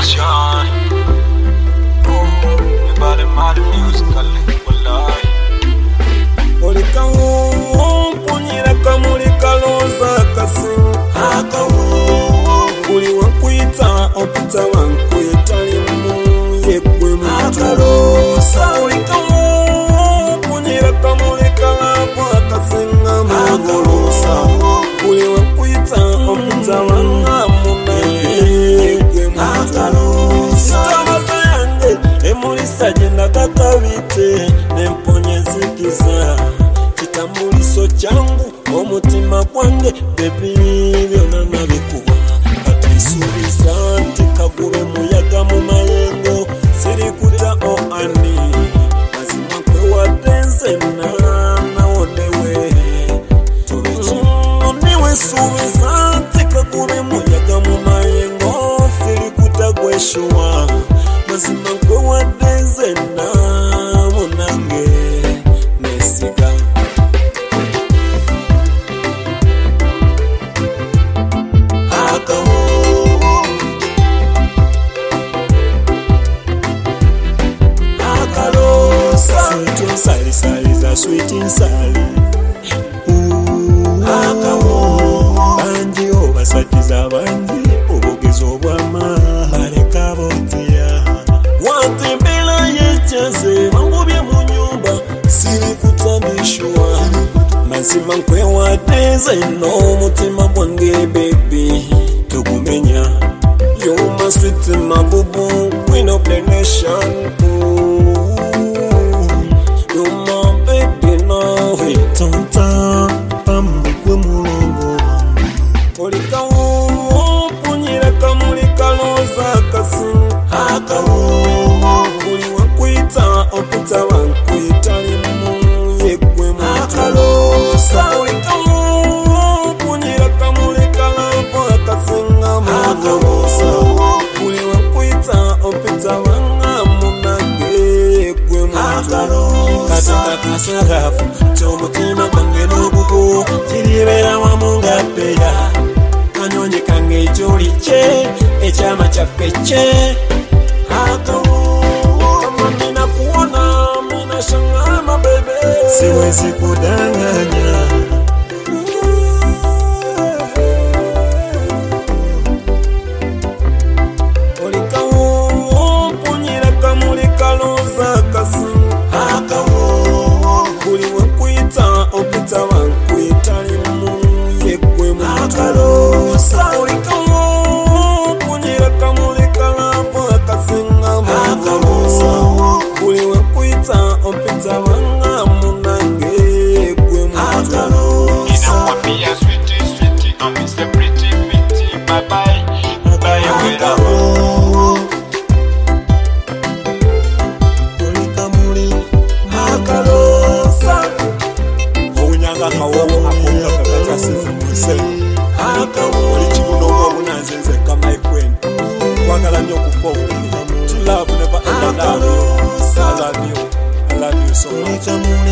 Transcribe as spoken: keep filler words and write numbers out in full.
Sean. Oh, about the mad musically, wallahi. Olika wo, punyira kamulika loza kasi. Haka wo, uli wankuita, opita wankuita limu, yekwe mtu. haka losa. Olika wo, punyira kamulika lava kasi nga magolosa. Uli wankuita, opita wangamuna, yekwe mtu. Haka losa. Sitamaza yange, emulisa jenda kakabite, nemponyezikisa. Kitambuliso changu, omutima kwange, baby, byona nabikuwa. Kati isubiza nti kagube muyaga mu mayengo, sirikuta o ani. Mazima kwe wadenze na naonewe. Tubichu niwe subiza nti kagube muyaga mu mayengo, sirikuta gweshuwa. Mazima kwe wadenze na munange nesiga. Haka wo, haka losa. Sweet inside, side is a sweet inside. Ooh, Haka wo, banji obasatiza banji obugezo obwama baleka botiya. Watembela yechaze mangubye mu nyumba siri kutandishwa. Mazima nkwe wateze no mutima gwange baby tugumenya. You're my sweet mabubu, queen of the nation. Ooh, you're my baby now. Tonta pambukwe mulongo. Olika wo, punyira kamulika loza kasi. haka wo, Uli wankuita, opita wankuita limu, yekwe haka mtu. losa. Olika wo, punyira kamulika lava kasi nga Haka magolosa. wo, Uli wankuita, opita wangamunange, yekwe haka mtu. losa. Katika kasarafu, tomutima kwange n'obubu, kiribera wamu nga peya. Kanyonyi kange ekyoli kye, ekyama kyaffe kye. Haka wo, Kama mina kuona, mina shangaa my baby. Siwezi kudanganya. Olika wo, punyira kamulika loza kasi. haka wo, Uli wankuita, opita wankuita limu, yekwe haka mtu. losa. Olika wo, punyira kamulika lava kasi nga Haka magolosa. wo, Uli wankuita, opita wangamunange, yekwe haka mtu. losa. Ninakwambia sweetie, sweetie, I'm Mister Pretty, pretty, bye bye. Bye, Haka wera. wo, Olika muli haka losa. Ounyanga kawowo akonga kakatasize mwese. Haka wo, Oli kibuno obwo bunanzenzeka my friend. Kwagala nnyo okufa obulumi. To love never end. I love you. I love you. I love you so much.